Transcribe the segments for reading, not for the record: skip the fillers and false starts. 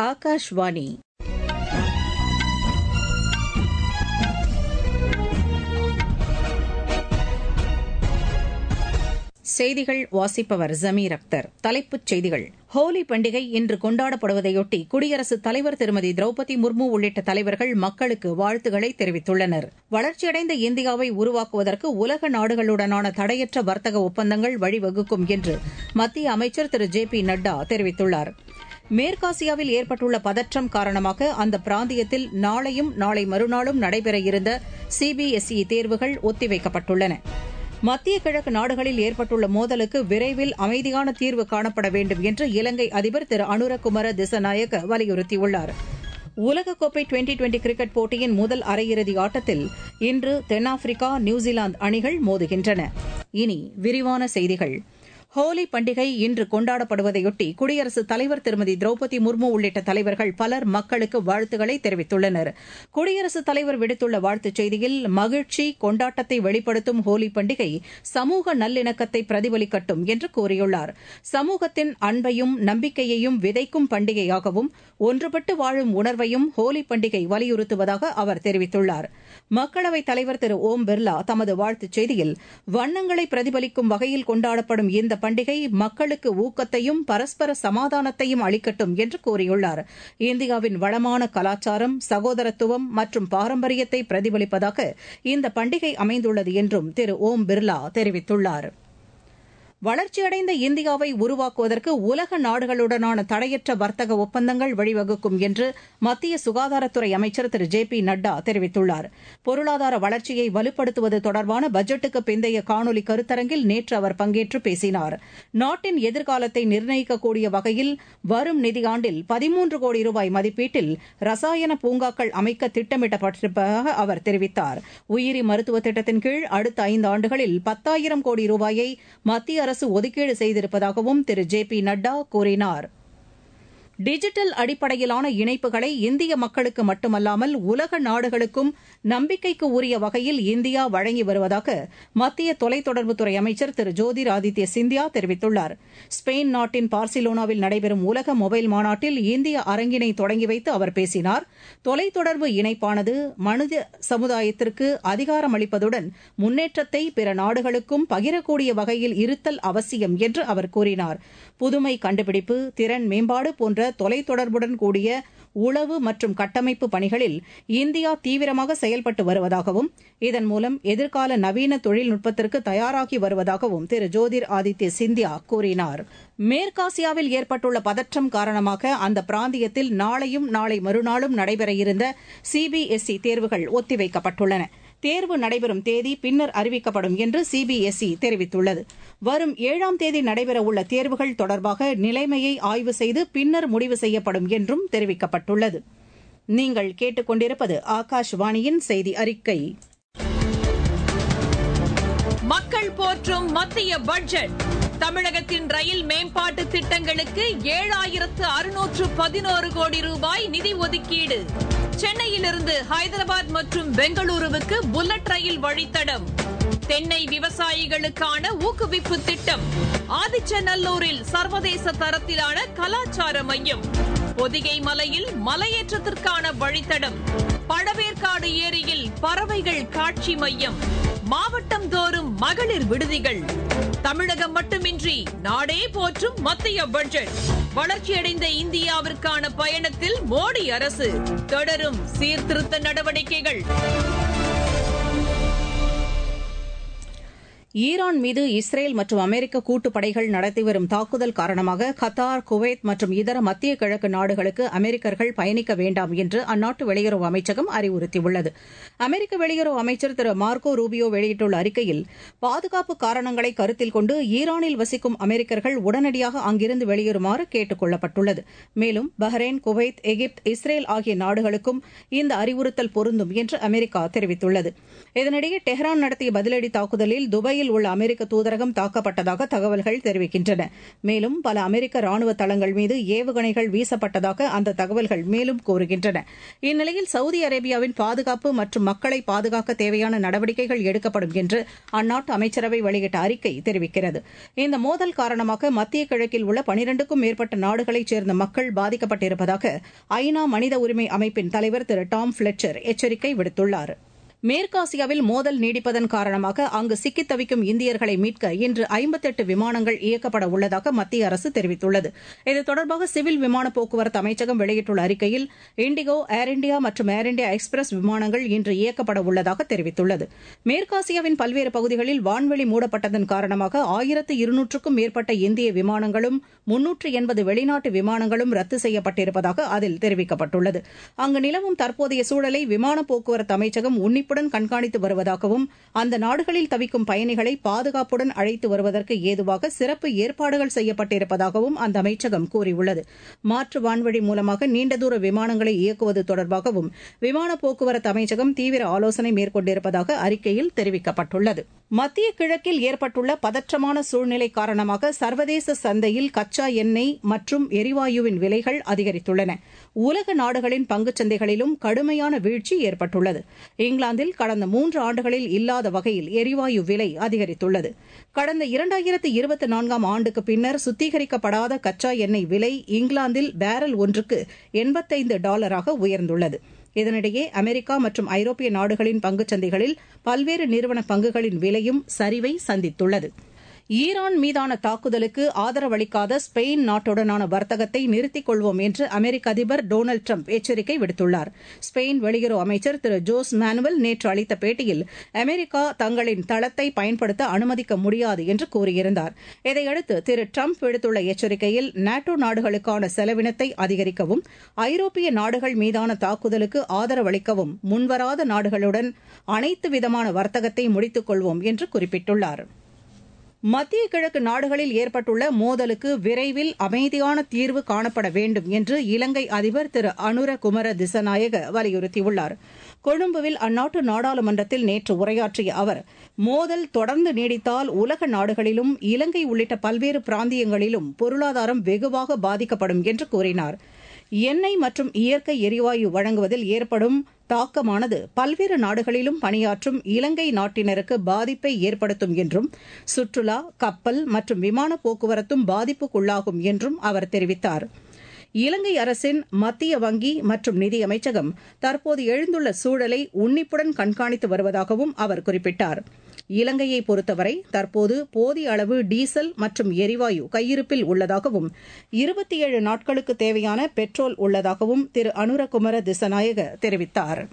ஆகாஷ்வாணி. செய்திகள் வாசிப்பவர் ஜமீர் அக்தர். தலைப்புச் செய்திகள். ஹோலி பண்டிகை இன்று கொண்டாடப்படுவதையொட்டி குடியரசுத் தலைவர் திருமதி திரௌபதி முர்மு உள்ளிட்ட தலைவர்கள் மக்களுக்கு வாழ்த்துக்களை தெரிவித்துள்ளனர். வளர்ச்சியடைந்த இந்தியாவை உருவாக்குவதற்கு உலக நாடுகளுடனான தடையற்ற வர்த்தக ஒப்பந்தங்கள் வழிவகுக்கும் என்று மத்திய அமைச்சர் திரு ஜே.பி. நட்டா தெரிவித்துள்ளார். மேற்காசியாவில் ஏற்பட்டுள்ள பதற்றம் காரணமாக அந்த பிராந்தியத்தில் நாளையும் நாளை மறுநாளும் நடைபெற இருந்த சிபிஎஸ்இ தேர்வுகள் ஒத்திவைக்கப்பட்டுள்ளன. மத்திய கிழக்கு நாடுகளில் ஏற்பட்டுள்ள மோதலுக்கு விரைவில் அமைதியான தீர்வு காணப்பட வேண்டும் என்று இலங்கை அதிபர் திரு அனுரகுமார திசாநாயக்க வலியுறுத்தியுள்ளார். உலகக்கோப்பை டுவெண்டி கிரிக்கெட் போட்டியின் முதல் அரையிறுதி ஆட்டத்தில் இன்று தென்னாப்பிரிக்கா, நியூசிலாந்து அணிகள் மோதுகின்றன. இனி விரிவான செய்திகள். ஹோலி பண்டிகை இன்று கொண்டாடப்படுவதையொட்டி குடியரசுத் தலைவர் திருமதி திரௌபதி முர்மு உள்ளிட்ட தலைவர்கள் பலர் மக்களுக்கு வாழ்த்துக்களை தெரிவித்துள்ளனர். குடியரசுத் தலைவர் விடுத்துள்ள வாழ்த்துச் செய்தியில், மகிழ்ச்சி, கொண்டாட்டத்தை வெளிப்படுத்தும் ஹோலி பண்டிகை சமூக நல்லிணக்கத்தை பிரதிபலிக்கட்டும் என்று கூறியுள்ளார். சமூகத்தின் அன்பையும் நம்பிக்கையையும் விதைக்கும் பண்டிகையாகவும் ஒன்றுபட்டு வாழும் உணர்வையும் ஹோலி பண்டிகை வலியுறுத்துவதாக அவர் தெரிவித்துள்ளார். மக்களவைத் தலைவர் திரு ஓம் பிர்லா தமது வாழ்த்துச் செய்தியில், வண்ணங்களை பிரதிபலிக்கும் வகையில் கொண்டாடப்படும் இந்த பண்டிகை மக்களுக்கு ஊக்கத்தையும் பரஸ்பர சமாதானத்தையும் அளிக்கட்டும் என்று கூறியுள்ளார். இந்தியாவின் வளமான கலாச்சாரம், சகோதரத்துவம் மற்றும் பாரம்பரியத்தை பிரதிபலிப்பதாக இந்த பண்டிகை அமைந்துள்ளது என்றும் திரு ஓம் பிர்லா தெரிவித்துள்ளார். வளர்ச்சியடைந்த இந்தியாவை உருவாக்குவதற்கு உலக நாடுகளுடனான தடையற்ற வர்த்தக ஒப்பந்தங்கள் வழிவகுக்கும் என்று மத்திய சுகாதாரத்துறை அமைச்சர் திரு ஜே.பி. நட்டா தெரிவித்துள்ளார். பொருளாதார வளர்ச்சியை வலுப்படுத்துவது தொடர்பான பட்ஜெட்டுக்கு பிந்தைய காணொலி கருத்தரங்கில் நேற்று அவர் பங்கேற்று பேசினார். நாட்டின் எதிர்காலத்தை நிர்ணயிக்கக்கூடிய வகையில் வரும் நிதியாண்டில் 13 கோடி ரூபாய் மதிப்பீட்டில் ரசாயன பூங்காக்கள் அமைக்க திட்டமிடப்பட்டிருப்பதாக அவர் தெரிவித்தார். உயிரி மருத்துவ திட்டத்தின் கீழ் அடுத்த 5 ஆண்டுகளில் 10,000 கோடி ரூபாயை மத்திய அரசு ஒதுக்கீடு செய்திருப்பதாகவும் திரு ஜே.பி. நட்டா கூறினார். டிஜிட்டல் அடிப்படையிலான இணைப்புகளை இந்திய மக்களுக்கு மட்டுமல்லாமல் உலக நாடுகளுக்கும் நம்பிக்கைக்கு உரிய வகையில் இந்தியா வழங்கி வருவதாக மத்திய தொலைத்தொடர்புத்துறை அமைச்சர் திரு ஜோதிர் ஆதித்ய சிந்தியா தெரிவித்துள்ளார். ஸ்பெயின் நாட்டின் பார்சிலோனாவில் நடைபெறும் உலக மொபைல் மாநாட்டில் இந்திய அரங்கினை தொடங்கி வைத்து அவர் பேசினார். தொலைத்தொடர்பு இணைப்பானது மனித சமுதாயத்திற்கு அதிகாரமளிப்பதுடன் முன்னேற்றத்தை பிற நாடுகளுக்கும் பகிரக்கூடிய வகையில் இருத்தல் அவசியம் என்று அவர் கூறினார். புதுமை கண்டுபிடிப்பு, திறன் மேம்பாடு போன்ற தொலைத்தொடர்புடன் கூடிய உளவு மற்றும் கட்டமைப்பு பணிகளில் இந்தியா தீவிரமாக செயல்பட்டு வருவதாகவும் இதன் மூலம் எதிர்கால நவீன தொழில்நுட்பத்திற்கு தயாராகி வருவதாகவும் திரு ஜோதிர் ஆதித்ய சிந்தியா கூறினார். மேற்காசியாவில் ஏற்பட்டுள்ள பதற்றம் காரணமாக அந்த பிராந்தியத்தில் நாளையும் நாளை மறுநாளும் நடைபெற இருந்த சிபிஎஸ்இ தேர்வுகள் ஒத்திவைக்கப்பட்டுள்ளன. தேர்வு நடைபெறும் தேதி பின்னர் அறிவிக்கப்படும் என்று சிபிஎஸ்இ தெரிவித்துள்ளது. வரும் 7ஆம் தேதி நடைபெறவுள்ள தேர்வுகள் தொடர்பாக நிலைமையை ஆய்வு செய்து பின்னர் முடிவு செய்யப்படும் என்றும் தெரிவிக்கப்பட்டுள்ளது. நீங்கள் கேட்டுக்கொண்டிருப்பது ஆகாஷ்வாணியின் செய்தி அறிக்கை. மக்கள் போற்றும் மத்திய பட்ஜெட். தமிழகத்தின் ரயில் மேம்பாட்டு திட்டங்களுக்கு 7,611 கோடி ரூபாய் நிதி ஒதுக்கீடு. சென்னையிலிருந்து ஹைதராபாத் மற்றும் பெங்களூருவுக்கு புல்லட் ரயில் வழித்தடம். தென்னை விவசாயிகளுக்கான ஊக்குவிப்பு திட்டம். ஆதிச்சநல்லூரில் சர்வதேச தரத்திலான கலாச்சார மையம். பொதிகை மலையில் மலையேற்றத்திற்கான வழித்தடம். பழவேற்காடு ஏரியில் பறவைகள் காட்சி மையம். மாவட்டம் தோறும் மகளிர் விடுதிகள். தமிழகம் மட்டுமின்றி நாடே போற்றும் மத்திய பட்ஜெட். வளர்ச்சியடைந்த இந்தியாவிற்கான பயணத்தில் மோடி அரசு தொடரும் சீர்திருத்த நடவடிக்கைகள். ஈரான் மீது இஸ்ரேல் மற்றும் அமெரிக்க கூட்டுப்படைகள் நடத்தி வரும் தாக்குதல் காரணமாக கத்தார், குவைத் மற்றும் இதர மத்திய கிழக்கு நாடுகளுக்கு அமெரிக்கர்கள் பயணிக்க வேண்டாம் என்று அந்நாட்டு வெளியுறவு அமைச்சகம் அறிவுறுத்தியுள்ளது. அமெரிக்க வெளியுறவு அமைச்சர் திரு மார்க்கோ ரூபியோ வெளியிட்டுள்ள அறிக்கையில், பாதுகாப்பு காரணங்களை கருத்தில் கொண்டு ஈரானில் வசிக்கும் அமெரிக்கர்கள் உடனடியாக அங்கிருந்து வெளியேறுமாறு கேட்டுக் கொள்ளப்பட்டுள்ளது. மேலும் பஹ்ரைன், குவைத், எகிப்து, இஸ்ரேல் ஆகிய நாடுகளுக்கும் இந்த அறிவுறுத்தல் பொருந்தும் என்று அமெரிக்கா தெரிவித்துள்ளது. இதனிடையே டெஹ்ரான் நடத்திய பதிலடி தாக்குதலில் துபாயில் இத்தாலியில் உள்ள அமெரிக்க தூதரகம் தாக்கப்பட்டதாக தகவல்கள் தெரிவிக்கின்றன. மேலும் பல அமெரிக்க ராணுவ தளங்கள் மீது ஏவுகணைகள் வீசப்பட்டதாக அந்த தகவல்கள் மேலும் கூறுகின்றன. இந்நிலையில் சவுதி அரேபியாவின் பாதுகாப்பு மற்றும் மக்களை பாதுகாக்க தேவையான நடவடிக்கைகள் எடுக்கப்படும் என்று அந்நாட்டு அமைச்சரவை வெளியிட்ட அறிக்கை தெரிவிக்கிறது. இந்த மோதல் காரணமாக மத்திய கிழக்கில் உள்ள 12க்கும் மேற்பட்ட நாடுகளைச் சேர்ந்த மக்கள் பாதிக்கப்பட்டிருப்பதாக ஐநா மனித உரிமை அமைப்பின் தலைவர் திரு டாம் ஃபிளெச்சர் எச்சரிக்கை விடுத்துள்ளார். மேற்காசியாவில் மோதல் நீடிப்பதன் காரணமாக அங்கு சிக்கித் தவிக்கும் இந்தியர்களை மீட்க இன்று 58 விமானங்கள் இயக்கப்பட உள்ளதாக மத்திய அரசு தெரிவித்துள்ளது. இது தொடர்பாக சிவில் விமான போக்குவரத்து அமைச்சகம் வெளியிட்டுள்ள அறிக்கையில் இண்டிகோ, ஏர் இண்டியா மற்றும் ஏர் இண்டியா எக்ஸ்பிரஸ் விமானங்கள் இன்று இயக்கப்பட உள்ளதாக தெரிவித்துள்ளது. மேற்காசியாவின் பல்வேறு பகுதிகளில் வான்வெளி மூடப்பட்டதன் காரணமாக 1200க்கும் மேற்பட்ட இந்திய விமானங்களும் 380 வெளிநாட்டு விமானங்களும் ரத்து செய்யப்பட்டிருப்பதாக அதில் தெரிவிக்கப்பட்டுள்ளது. அங்கு நிலவும் தற்போதைய சூழலை விமான போக்குவரத்து அமைச்சகம் உன்னிப்புடன் கண்காணித்து வருவதாகவும் அந்த நாடுகளில் தவிக்கும் பயணிகளை பாதுகாப்புடன் அழைத்து வருவதற்கு ஏதுவாக சிறப்பு ஏற்பாடுகள் செய்யப்பட்டிருப்பதாகவும் அந்த அமைச்சகம் கூறியுள்ளது. மாற்று வான்வழி மூலமாக நீண்ட தூர விமானங்களை இயக்குவது தொடர்பாகவும் விமான போக்குவரத்து அமைச்சகம் தீவிர ஆலோசனை மேற்கொண்டிருப்பதாக அறிக்கையில் தெரிவிக்கப்பட்டுள்ளது. மத்திய கிழக்கில் ஏற்பட்டுள்ள பதற்றமான சூழ்நிலை காரணமாக சர்வதேச சந்தையில் கச்சா எண்ணெய் மற்றும் எரிவாயுவின் விலைகள் அதிகரித்துள்ளன. உலக நாடுகளின் பங்குச் சந்தைகளிலும் கடுமையான வீழ்ச்சி ஏற்பட்டுள்ளது. இங்கிலாந்தில் கடந்த 3 ஆண்டுகளில் இல்லாத வகையில் எரிவாயு விலை அதிகரித்துள்ளது. கடந்த 2024ஆம் ஆண்டுக்கு பின்னர் சுத்திகரிக்கப்படாத கச்சா எண்ணெய் விலை இங்கிலாந்தில் பேரல் ஒன்றுக்கு $85 உயர்ந்துள்ளது. இதனிடையே அமெரிக்கா மற்றும் ஐரோப்பிய நாடுகளின் பங்குச் சந்தைகளில் பல்வேறு நிறுவன பங்குகளின் விலையும் சரிவை சந்தித்துள்ளது. ஈரான் மீதான தாக்குதலுக்கு ஆதரவளிக்காத ஸ்பெயின் நாட்டுடனான வர்த்தகத்தை நிறுத்திக் கொள்வோம் என்று அமெரிக்க அதிபர் டொனால்டு டிரம்ப் எச்சரிக்கை விடுத்துள்ளார். ஸ்பெயின் வெளியுறவு அமைச்சர் திரு ஜோஸ் மானுவல் நேற்று அளித்த பேட்டியில் அமெரிக்கா தங்களின் தளத்தை பயன்படுத்த அனுமதிக்க முடியாது என்று கூறியிருந்தார். இதையடுத்து திரு டிரம்ப் விடுத்துள்ள எச்சரிக்கையில் நாட்டோ நாடுகளுக்கான செலவினத்தை அதிகரிக்கவும், ஐரோப்பிய நாடுகள் மீதான தாக்குதலுக்கு ஆதரவளிக்கவும் முன்வராத நாடுகளுடன் அனைத்து விதமான வர்த்தகத்தை முடித்துக் கொள்வோம் என்று குறிப்பிட்டுள்ளார். மத்திய கிழக்கு நாடுகளில் ஏற்பட்டுள்ள மோதலுக்கு விரைவில் அமைதியான தீர்வு காணப்பட வேண்டும் என்று இலங்கை அதிபர் திரு அனுர குமர திசநாயக வலியுறுத்தியுள்ளார். கொழும்புவில் அந்நாட்டு நாடாளுமன்றத்தில் நேற்று உரையாற்றிய அவர், மோதல் தொடர்ந்து நீடித்தால் உலக நாடுகளிலும் இலங்கை உள்ளிட்ட பல்வேறு பிராந்தியங்களிலும் பொருளாதாரம் வெகுவாக பாதிக்கப்படும் என்று கூறினார். எண்ணெய் மற்றும் இயற்கை எரிவாயு வழங்குவதில் ஏற்படும் தாக்கமானது பல்வேறு நாடுகளிலும் பணியாற்றும் இலங்கை நாட்டினருக்கு பாதிப்பை ஏற்படுத்தும் என்றும், சுற்றுலா, கப்பல் மற்றும் விமான போக்குவரத்தும் பாதிப்புக்குள்ளாகும் என்றும் அவர் தெரிவித்தார். இலங்கை அரசின் மத்திய வங்கி மற்றும் நிதி அமைச்சகம் தற்போது எழுந்துள்ள சூழலை உன்னிப்புடன் கண்காணித்து வருவதாகவும் அவர் குறிப்பிட்டார். இலங்கையை பொறுத்தவரை தற்போது போதிய அளவு டீசல் மற்றும் எரிவாயு கையிருப்பில் உள்ளதாகவும் 27 நாட்களுக்கு தேவையான பெட்ரோல் உள்ளதாகவும் திரு அனுரகுமர திசநாயக தெரிவித்தார்.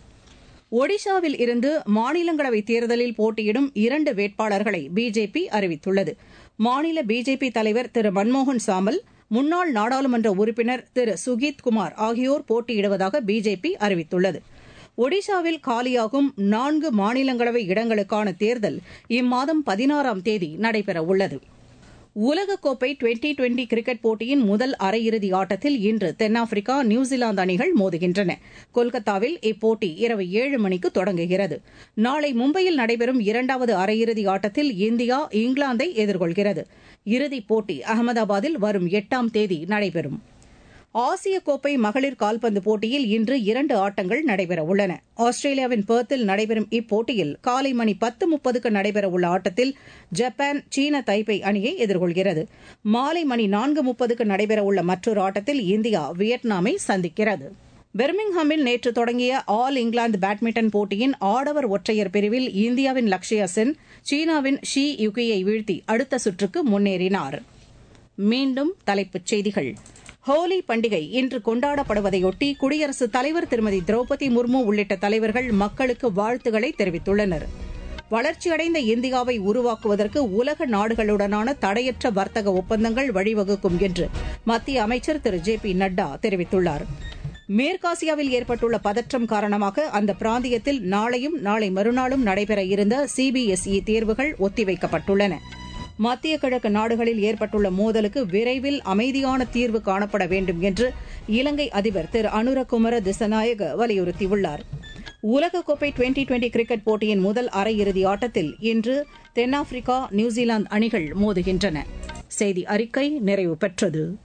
ஒடிஷாவில் இருந்து மாநிலங்களவை தேர்தலில் போட்டியிடும் 2 வேட்பாளர்களை பிஜேபி அறிவித்துள்ளது. மாநில பிஜேபி தலைவர் திரு மன்மோகன் சாமல், முன்னாள் நாடாளுமன்ற உறுப்பினர் திரு சுகீத் குமார் ஆகியோர் போட்டியிடுவதாக பிஜேபி அறிவித்துள்ளது. ஒடிஷாவில் காலியாகும் 4 மாநிலங்களவை இடங்களுக்கான தேர்தல் இம்மாதம் 16ஆம் தேதி நடைபெறவுள்ளது. உலகக்கோப்பை டுவெண்டி கிரிக்கெட் போட்டியின் முதல் அரையிறுதி ஆட்டத்தில் இன்று தென்னாப்பிரிக்கா, நியூசிலாந்து அணிகள் மோதுகின்றன. கொல்கத்தாவில் இப்போட்டி இரவு 7 மணிக்கு தொடங்குகிறது. நாளை மும்பையில் நடைபெறும் 2வது அரையிறுதி ஆட்டத்தில் இந்தியா இங்கிலாந்தை எதிர்கொள்கிறது. இறுதிப் போட்டி அகமதாபாத்தில் வரும் 8ஆம் தேதி நடைபெறும். ஆசிய கோப்பை மகளிர் கால்பந்து போட்டியில் இன்று 2 ஆட்டங்கள் நடைபெறவுள்ளன. ஆஸ்திரேலியாவின் பெர்த்தில் நடைபெறும் இப்போட்டியில் காலை மணி 10:30க்கு நடைபெறவுள்ள ஆட்டத்தில் ஜப்பான் சீன தைப்பை அணியை எதிர்கொள்கிறது. மாலை மணி 4:30க்கு நடைபெறவுள்ள மற்றொரு ஆட்டத்தில் இந்தியா வியட்நாமை சந்திக்கிறது. பெர்மிங்ஹாமில் நேற்று தொடங்கிய ஆல் இங்கிலாந்து பேட்மிண்டன் போட்டியின் ஆடவர் ஒற்றையர் பிரிவில் இந்தியாவின் லக்ஷயா சென் சீனாவின் ஷி யுகியை வீழ்த்தி அடுத்த சுற்றுக்கு முன்னேறினார். மீண்டும் தலைப்புச் செய்திகள். ஹோலி பண்டிகை இன்று கொண்டாடப்படுவதையொட்டி குடியரசுத் தலைவர் திருமதி திரௌபதி முர்மு உள்ளிட்ட தலைவர்கள் மக்களுக்கு வாழ்த்துக்களை தெரிவித்துள்ளனர். வளர்ச்சியடைந்த இந்தியாவை உருவாக்குவதற்கு உலக நாடுகளுடனான தடையற்ற வர்த்தக ஒப்பந்தங்கள் வழிவகுக்கும் என்று மத்திய அமைச்சர் திரு ஜே.பி. நட்டா தெரிவித்துள்ளார். மேற்காசியாவில் ஏற்பட்டுள்ள பதற்றம் காரணமாக அந்த பிராந்தியத்தில் நாளையும் நாளை மறுநாளும் நடைபெற இருந்த சிபிஎஸ்இ தேர்வுகள் ஒத்திவைக்கப்பட்டுள்ளன. மத்திய கிழக்கு நாடுகளில் ஏற்பட்டுள்ள மோதலுக்கு விரைவில் அமைதியான தீர்வு காணப்பட வேண்டும் என்று இலங்கை அதிபர் திரு அனுரகுமர திசநாயக வலியுறுத்தியுள்ளார். உலகக்கோப்பை டுவெண்டி கிரிக்கெட் போட்டியின் முதல் அரையிறுதி ஆட்டத்தில் இன்று தென்னாப்பிரிக்கா நியூசிலாந்து அணிகள் மோதுகின்றன. செய்தி அறிக்கை நிறைவு பெற்றது.